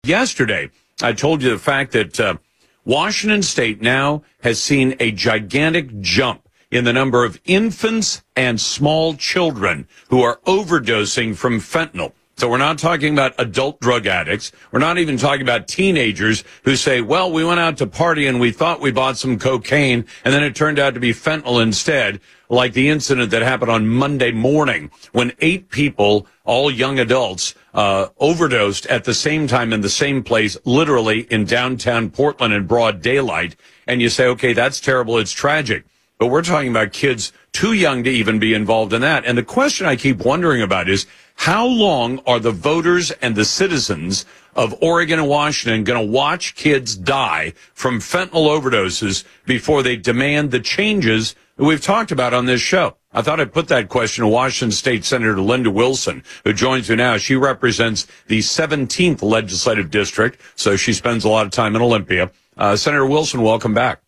yesterday, I told you the fact that Washington State now has seen a gigantic jump in the number of infants and small children who are overdosing from fentanyl. So we're not talking about adult drug addicts. We're not even talking about teenagers who say, well, we went out to party and we thought we bought some cocaine, and then it turned out to be fentanyl instead, like the incident that happened on Monday morning when 8 people, all young adults, overdosed at the same time in the same place, literally in downtown Portland in broad daylight. And you say, okay, that's terrible. It's tragic. But we're talking about kids too young to even be involved in that. And the question I keep wondering about is, how long are the voters and the citizens of Oregon and Washington going to watch kids die from fentanyl overdoses before they demand the changes that we've talked about on this show? I thought I'd put that question to Washington State Senator Linda Wilson, who joins me now. She represents the 17th legislative district, so she spends a lot of time in Olympia. Senator Wilson, welcome back.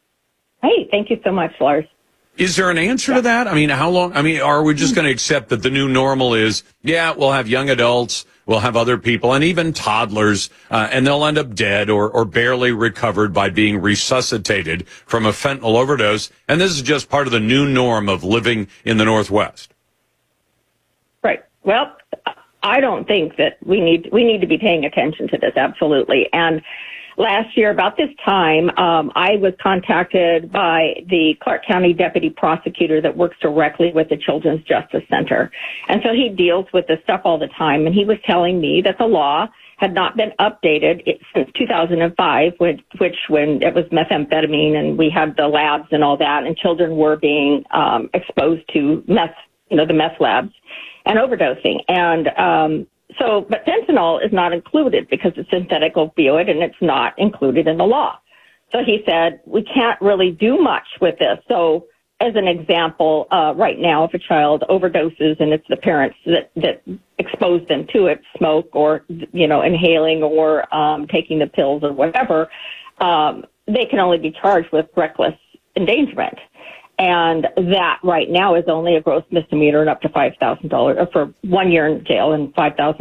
Hey, thank you so much, Lars. Is there an answer to that? I mean, how long? I mean, are we just going to accept that the new normal is, yeah, we'll have young adults, we'll have other people, and even toddlers, and they'll end up dead or barely recovered by being resuscitated from a fentanyl overdose, and this is just part of the new norm of living in the Northwest? Right. Well, I don't think that we need to be paying attention to this, absolutely. And last year, about this time, I was contacted by the Clark County deputy prosecutor that works directly with the Children's Justice Center. And so he deals with this stuff all the time. And he was telling me that the law had not been updated since 2005, when it was methamphetamine and we had the labs and all that, and children were being exposed to meth, the meth labs and overdosing. And but fentanyl is not included because it's synthetic opioid and it's not included in the law. So he said, we can't really do much with this. So as an example, right now, if a child overdoses and it's the parents that expose them to it, smoke or, inhaling or taking the pills or whatever, they can only be charged with reckless endangerment. And that right now is only a gross misdemeanor and up to $5,000 for 1 year in jail and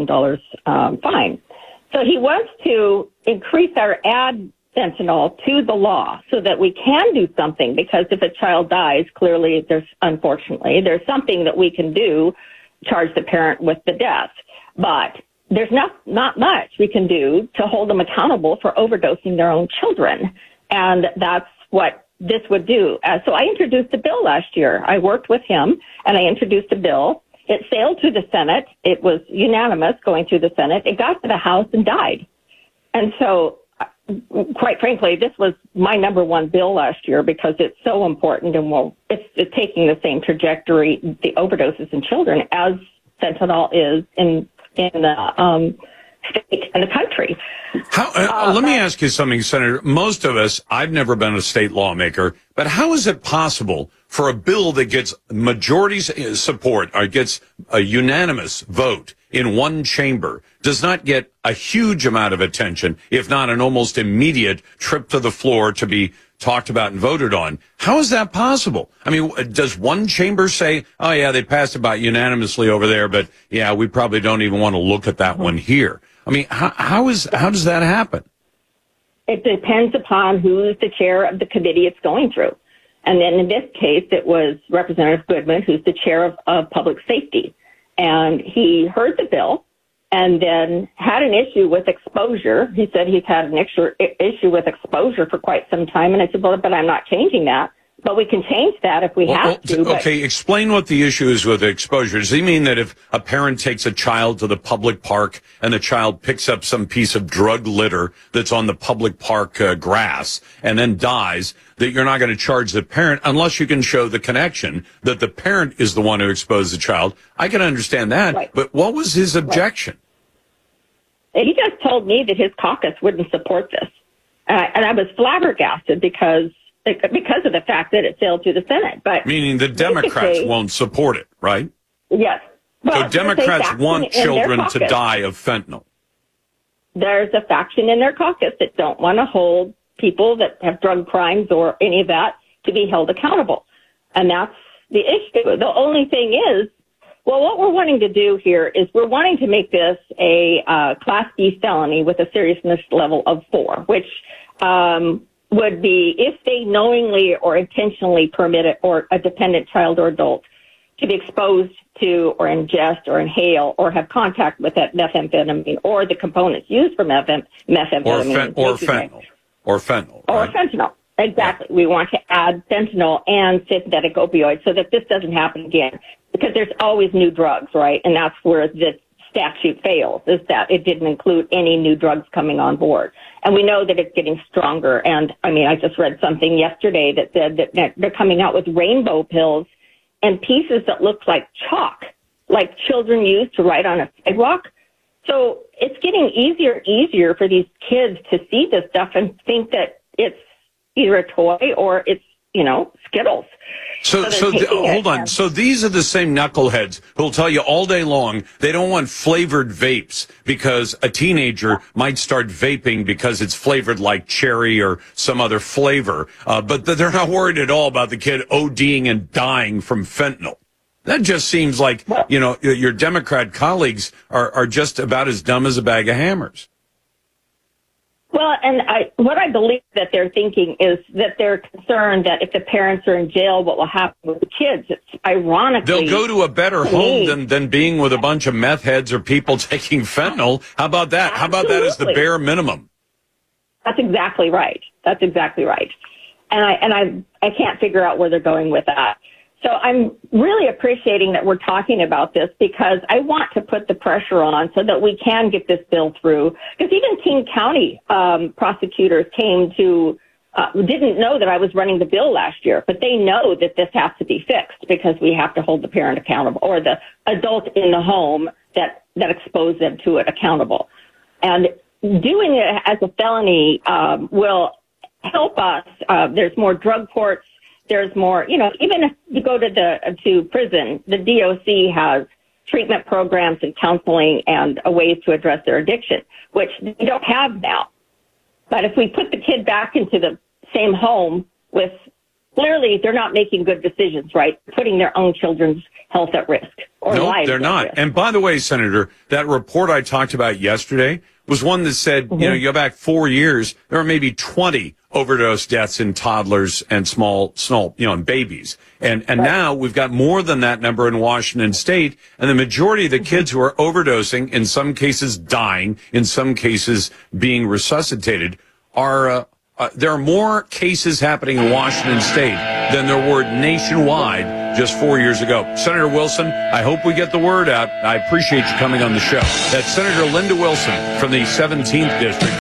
$5,000 fine. So he wants to increase our add fentanyl to the law so that we can do something, because if a child dies, clearly there's something that we can do, charge the parent with the death. But there's not much we can do to hold them accountable for overdosing their own children. And that's what this would do. So I introduced a bill last year. I worked with him and I introduced a bill. It sailed through the Senate. It was unanimous going through the Senate. It got to the House and died. And so, quite frankly, this was my number one bill last year because it's so important, and it's taking the same trajectory, the overdoses in children, as fentanyl is in the state and the country. Let me ask you something, Senator. Most of us, I've never been a state lawmaker, but how is it possible for a bill that gets majority support or gets a unanimous vote in one chamber does not get a huge amount of attention, if not an almost immediate trip to the floor to be talked about and voted on? How is that possible? I mean, does one chamber say, oh, yeah, they passed about unanimously over there, but, yeah, we probably don't even want to look at that one here? I mean, how does that happen? It depends upon who's the chair of the committee it's going through. And then in this case, it was Representative Goodman, who's the chair of public safety. And he heard the bill and then had an issue with exposure. He said he's had an issue with exposure for quite some time. And I said, well, but I'm not changing that. But we can change that if we have to. Okay, explain what the issue is with exposure. Does he mean that if a parent takes a child to the public park and the child picks up some piece of drug litter that's on the public park grass and then dies, that you're not going to charge the parent unless you can show the connection that the parent is the one who exposed the child? I can understand that, right. But what was his objection? Right. He just told me that his caucus wouldn't support this. And I was flabbergasted because of the fact that it sailed through the Senate. But meaning the Democrats won't support it, right? Yes. Well, so Democrats want children to die of fentanyl. There's a faction in their caucus that don't want to hold people that have drug crimes or any of that to be held accountable. And that's the issue. The only thing is, Well, what we're wanting to do here is we're wanting to make this a Class B felony with a seriousness level of 4, which would be if they knowingly or intentionally permit it or a dependent child or adult to be exposed to or ingest or inhale or have contact with that methamphetamine or the components used for methamphetamine. Or fentanyl. Or right? fentanyl. Exactly. Yeah. We want to add fentanyl and synthetic opioids so that this doesn't happen again. Because there's always new drugs, right? And that's where the statute fails, is that it didn't include any new drugs coming on board. And we know that it's getting stronger. And, I mean, I just read something yesterday that said that they're coming out with rainbow pills and pieces that look like chalk, like children use to write on a sidewalk. So it's getting easier and easier for these kids to see this stuff and think that it's either a toy or it's, Skittles. So hold on. So these are the same knuckleheads who'll tell you all day long they don't want flavored vapes because a teenager might start vaping because it's flavored like cherry or some other flavor. But they're not worried at all about the kid ODing and dying from fentanyl. That just seems like, your Democrat colleagues are just about as dumb as a bag of hammers. Well, and what I believe that they're thinking is that they're concerned that if the parents are in jail, what will happen with the kids? It's ironically... They'll go to a better home than being with a bunch of meth heads or people taking fentanyl. How about that? Absolutely. How about that as the bare minimum? That's exactly right. That's exactly right. And I can't figure out where they're going with that. So I'm really appreciating that we're talking about this because I want to put the pressure on so that we can get this bill through. Because even King County prosecutors didn't know that I was running the bill last year, but they know that this has to be fixed because we have to hold the parent accountable or the adult in the home that exposed them to it accountable. And doing it as a felony will help us. There's more drug courts. There's more, even if you go to prison, the DOC has treatment programs and counseling and ways to address their addiction, which they don't have now. But if we put the kid back into the same home with, clearly they're not making good decisions, right? Putting their own children's health at risk. No, they're not. And by the way, Senator, that report I talked about yesterday was one that said, you go back 4 years, there are maybe 20 overdose deaths in toddlers and small, and babies. And now we've got more than that number in Washington State. And the majority of the kids who are overdosing, in some cases dying, in some cases being resuscitated, there are more cases happening in Washington State than there were nationwide just 4 years ago. Senator Wilson, I hope we get the word out. I appreciate you coming on the show. That's Senator Linda Wilson from the 17th District.